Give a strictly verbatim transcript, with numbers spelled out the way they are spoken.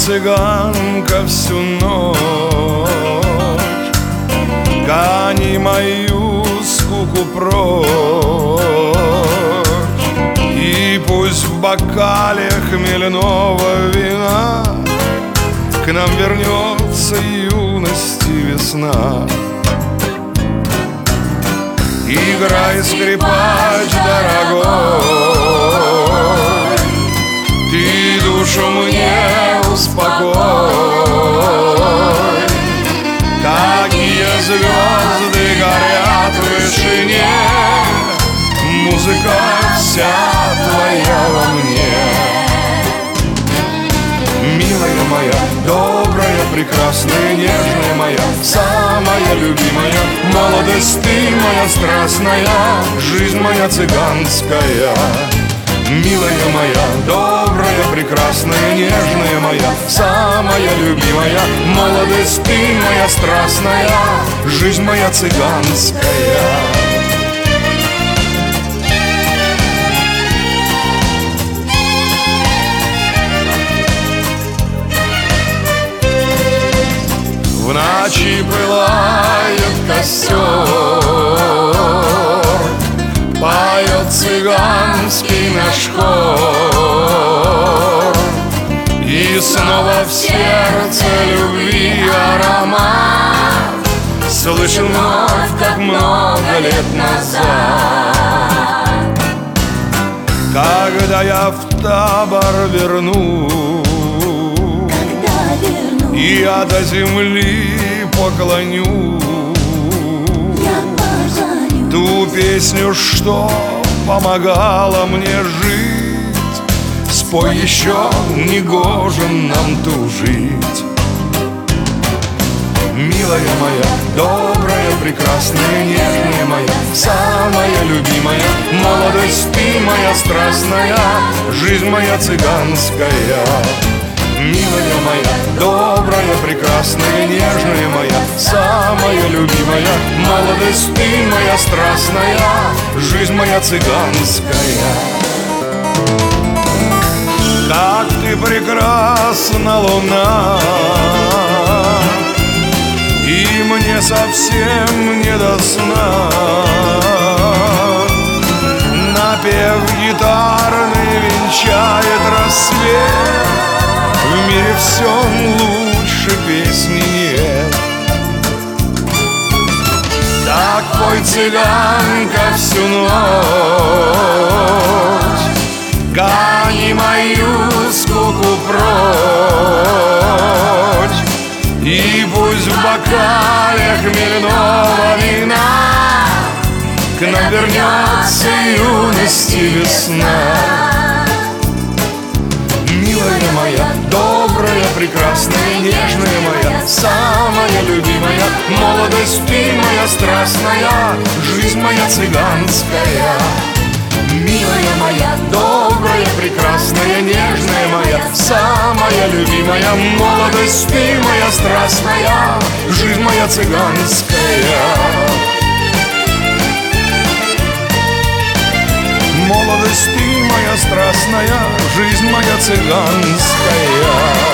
цыганка всю ночь, гони мою скуку прочь. И пусть в бокале хмельного вина к нам вернется юность и весна. Играй, скрипач дорогой, ты душу мне успокой. Какие звезды горят в вышине, музыка вся твоя во мне. Милая моя, добрая, прекрасная, нежная моя, самая любимая, молодость ты моя страстная, жизнь моя цыганская. Милая моя, добрая, прекрасная, нежная моя, самая любимая, молодость ты моя страстная, жизнь моя цыганская. В ночи пылает костер, поет цыганский наш хор, и снова в сердце любви аромат слышен вновь, как много лет назад. Когда я в табор вернусь, и я до земли поклоню ту песню, что помогала мне жить. Спой еще, негоже нам тужить. Милая моя, добрая, прекрасная, нежная моя, самая любимая, молодость ты моя страстная, жизнь моя цыганская. Милая моя, добрая, прекрасная, нежная моя, самая любимая, молодость ты моя страстная, жизнь моя цыганская. Как ты прекрасна, луна, и мне совсем не до сна. Напев гитарный венчает рассвет, в мире всем лучше песни нет. Так пой, цыганка, всю ночь, гони мою скуку прочь. И пусть в бокале хмельного вина к нам вернется юность и весна. Милая моя, добрая, прекрасная, нежная моя, самая любимая, молодость ты моя страстная, жизнь моя цыганская. Милая моя, добрая, прекрасная, нежная моя, самая любимая, молодость ты моя страстная, жизнь моя цыганская. Молодость ты моя страстная, жизнь моя цыганская.